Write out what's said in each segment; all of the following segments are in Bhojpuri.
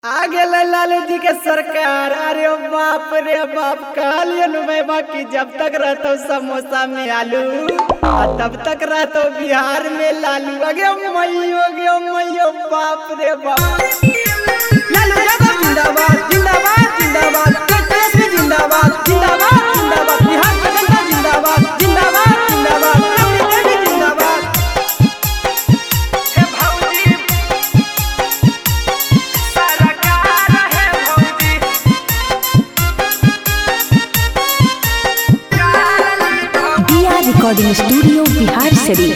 आगे लालू जी के सरकार। अरे बाप रे बाप, कहलियन मैं बाकी जब तक रहता समोसा में आलू और तब तक रहता बिहार में लालू। अगे मैयो बाप रे बाप। लालू यादव जिंदाबाद जिंदाबाद जिंदाबाद, कांग्रेस भी जिंदाबाद जिंदाबाद जिंदाबाद, बिहार का जनता जिंदाबाद जिंदाबाद जिंदाबाद, कांग्रेस भी जिंदाबाद। Recording studio Bihar Sharif.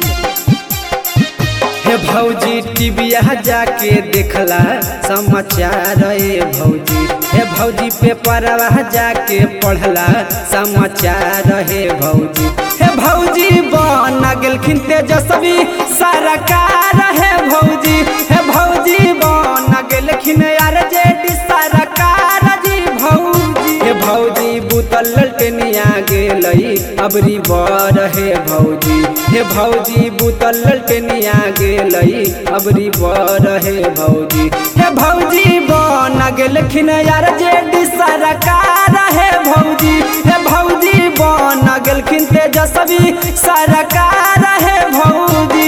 हे भौजी टीविया जाके देखला समाचार। हे भौजी, हे भौजी पेपरवा जाके पढ़ला समाचार। हे भौजी, हे भौजी बन गेलखिन तेजस्वी सरकार। हे भौजी, हे भौजी बन गेलखिन आरजेडी सरकार। जी भौजी, हे भौजी बुतल ललटनिया गेलई अबरी बर। हे भौजी, हे भौजी बुतल ललटनिया गेलई अबरी बर। हे भौजी, हे भौजी बन गेलखिन आरजेडी सरकार। हे भौजी, हे भौजी बन गेलखिन तेजस्वी सरकार। हे भौजी,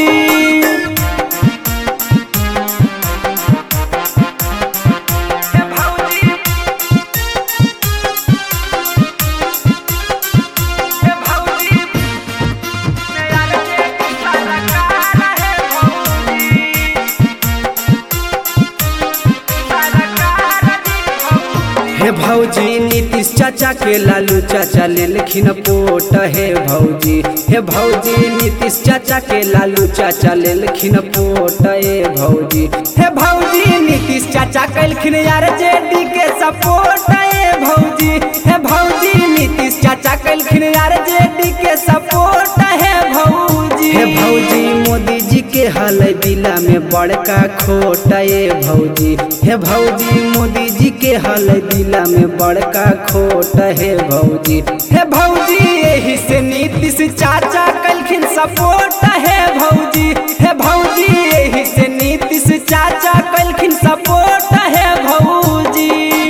हे भौजी नीतीश चाचा के लालू चाचा लेलखिन पोट। हे भौजी, हे भौजी नीतीश चाचा के लालू चाचा लेलखिन पोट। हे भौजी, हे भौजी नीतीश चाचा कैलखिन आरजेडी के सपोर्ट। हे भौजी, हे भौजी नीतीश चाचा कैलखिन आरजेडी के सपोर्ट। हे भौजी, हे भौजी मोदी जी के हाल दिला में बड़का खोट। हे भौजी, हे भौजी मोदी जी के हाल दिला में बड़का खोट। हे भौजी, हे भौजी यही से नीतीश चाचा कैलखिन सपोर्ट। हे भौजी, हे भौजी यही से नीतीश चाचा कैलखिन सपोर्ट। हे भौजी,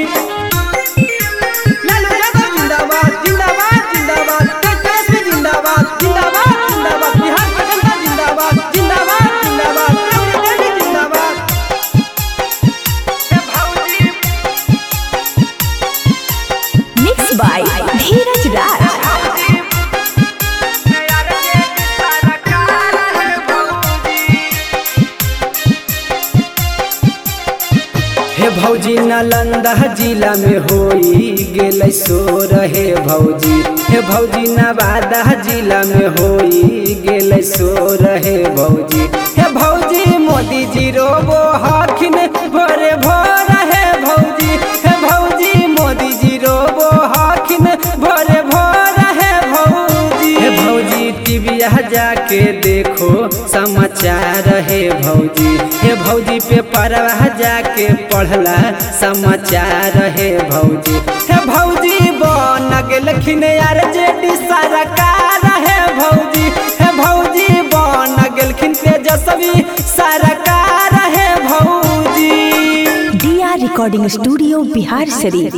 लालू यादव जिंदाबाद जिंदाबाद जिंदाबाद, कांग्रेस भी जिंदाबाद जिंदाबाद जिंदाबाद, बिहार का जनता जिंदाबाद जिंदाबाद जिंदाबाद, कांग्रेस भी जिंदाबाद। Mix by Dheeraj Raj. हे भौजी नालंदा जिला में होई गेलै शोर। हे भौजी, हे भौजी नवादा जिला में होई गेलै शोर। हे भौजी, हे भौजी मोदी जी रोबो हखिन भोरे भोर। हे भौजी, हे भौजी मोदी जी रोबो हखिन भोरे भोर। हे भौजी, हे भौजी टीविया जाके देखो समाचार। हे भौजी, हे भौजी पेपरवा जाके पढ़ला समाचार। हे भौजी, हे भौजी बन गेलखिन आरजेडी सरकार। हे भौजी, हे भौजी बन गेलखिन तेजस्वी सरकार। हे भौजी, रिकॉर्डिंग स्टूडियो बिहार शरीफ।